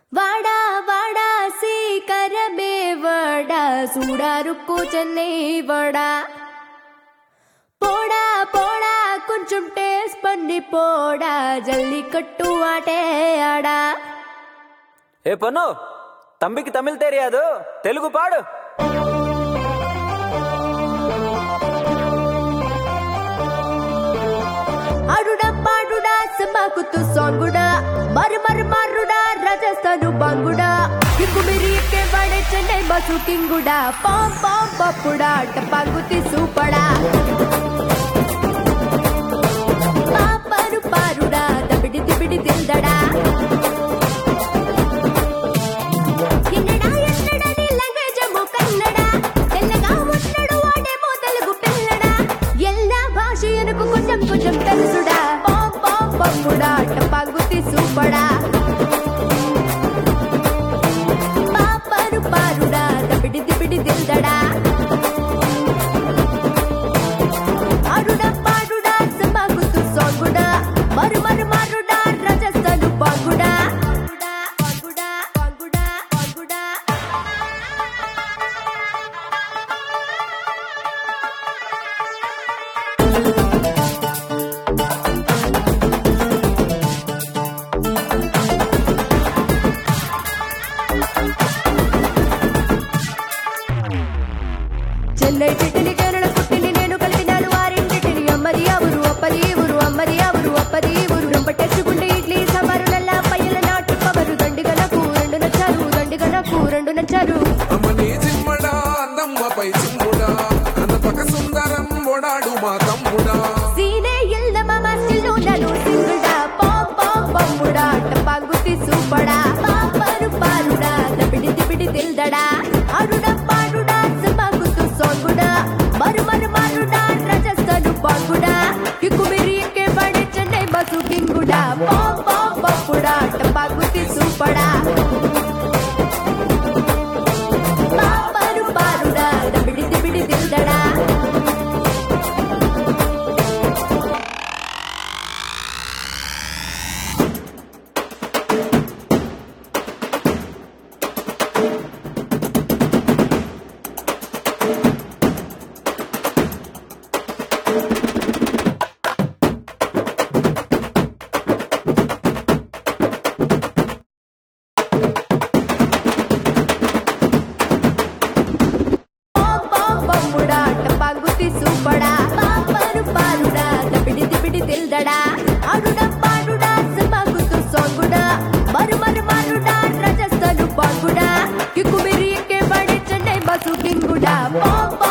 वाड़ा वाड़ा सीकर में वड़ा सूड़ा रुक्कू चन्ने वड़ा पोड़ा पोड़ा कुंचुम टेस्ट पन्नी पोड़ा जल्दी कट्टू आटे आड़ा ఏ పొన్ను తంబికి తమిళ్ తెలియదు తెలుగు పాడు ఆడుడా పాడుడా సమాకుతు సాంగుడా మర్ మర్ మర్రుడా రాజస్థాను బాంగుడా కింగు మిరి ఎక్కే వాడే చెన్నై బసు కింగుడా పాం పాం పప్పుడా టపాంగుతి సూపడా పాపారు పారుడా దబిడి దిబిడి దిల్దడా కొంచెం కొంచెం తెలుసుడా పాం పాం పప్పుడా టపాంగుతి సూపడా పాపారు పారుడా దబిడి దిబిడి దిల్దడా ఆడుడా పాడుడా సమాకుతు సాంగుడా మరు మరు మరుడా రాజస్థాను బాంగుడా బాంగుడా బాంగుడా బాంగుడా చెన్నై చిట్టిని కేరళ పుట్టిని నేను కలిపినాను వారింటిని అమ్మది ఎవరు అప్పది ఊరు అమ్మది ఎవరు అప్పది ఊరు రంపట్టేసుకుంటే ఇడ్లీ సాంబారు నల్ల పయ్యల నాటు పవరు దండిగనకు రెండు నచ్చారు దండిగనకు రెండు నచ్చారు అమ్మని జిమ్మడా అందమ్మపై జిమ్ముడా అంత పక్క సుందరం ఓడాడు మా తమ్ముడా సీనే ఎల్ల మామ సిల్లు నన్ను సింగుడా పాం పాం పమ్ముడా టపాంగుతి సూపడా పాపారు పారుడా దబిడి దిబిడి దిల్దడా ఆడుడా పాడుడా సమాకుతు సాంగుడా మరు మరు మరుడా రాజస్థాను బాంగుడా కిక్కు మిరి ఎక్కే వాడే చెన్నై బసు కింగుడా పాం పాం పప్పుడా టపాంగుతి సూపడా పాపారు పారుడా దబిడి దిబిడి దిల్దడా పమ్ముడా టపాంగుతి సూపడా పాపారు పారుడా దబిడి దిబిడి దిల్దడా ఆడుడా పాడుడా సమాకుతు సాంగుడా మరు మరు మరుడా రాజస్థాను బాంగుడా కిక్కు మిరి ఎక్కే వాడే చెన్నై బసు కింగుడా పాం